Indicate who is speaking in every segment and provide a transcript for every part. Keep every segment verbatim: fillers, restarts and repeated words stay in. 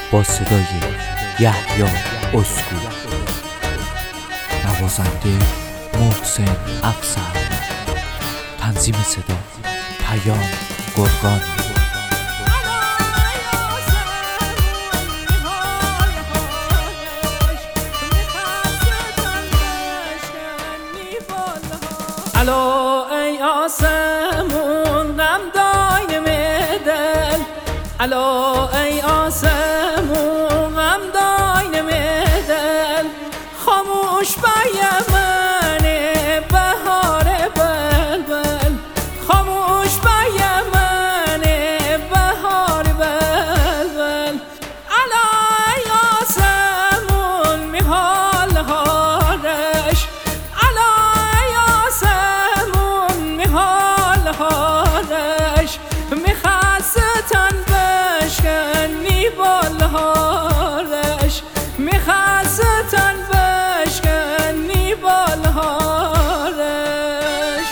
Speaker 1: با صدای یحیی اسکو، نوازنده محسن افسر، تنظیم صدا پیام گرگان.
Speaker 2: الو ای آسمون غم دایم دل، الو ای آسمون غم دایم دل، خاموش بای من بهار بلبل، خاموش بای من بهار بلبل. الو ای آسمون میحال هارش، حالش میخواستن بشکنی بالهارش، میخواستن بشکنی بالهارش.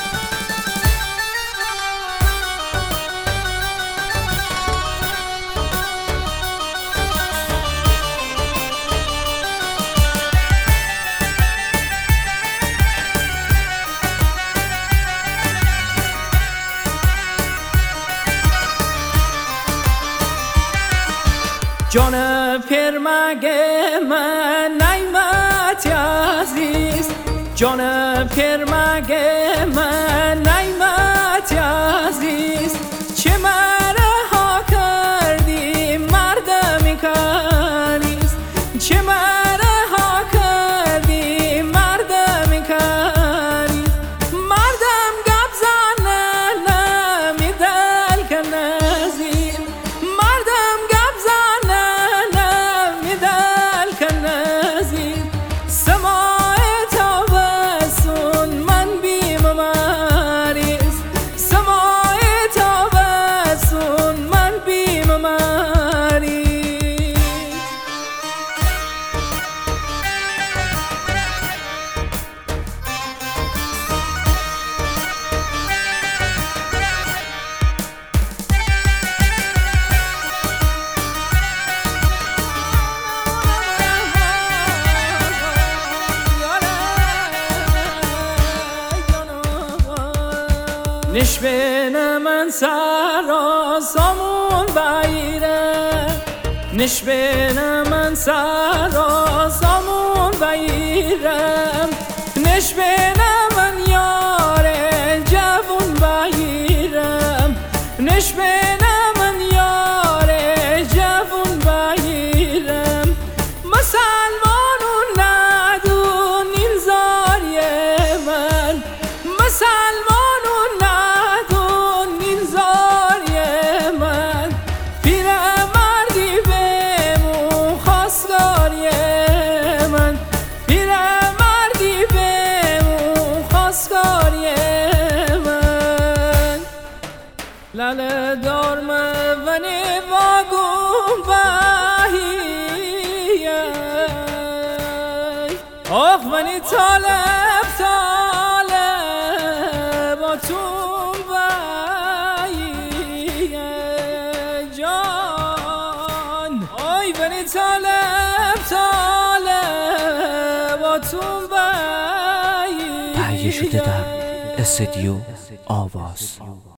Speaker 2: جان پیرمرد من نعمت عزیز، جان پیرمرد من نعمت عزیز، چه مرها کردی مردمی کنیز، چه مرها کردی مردمی کنیز. مردم گپ زنه نمی دل کنزین، مردم گپ زنه سماع تابستون من بیم مریض، سماع تابستون من بیم مریض. نشبه من سر سامون بایره، نشبه من سر سامون بایرم، نشبه من یار جوون بایرم، نشبه من یار جوون بایرم. مسلمانون ندون این زاری من، مسلمان لال دار مونی واگون باهی، آخ منی طالب طالب آتون باهی جان، آی منی طالب طالب آتون باهی.
Speaker 1: تهیه شده در استودیو آواز.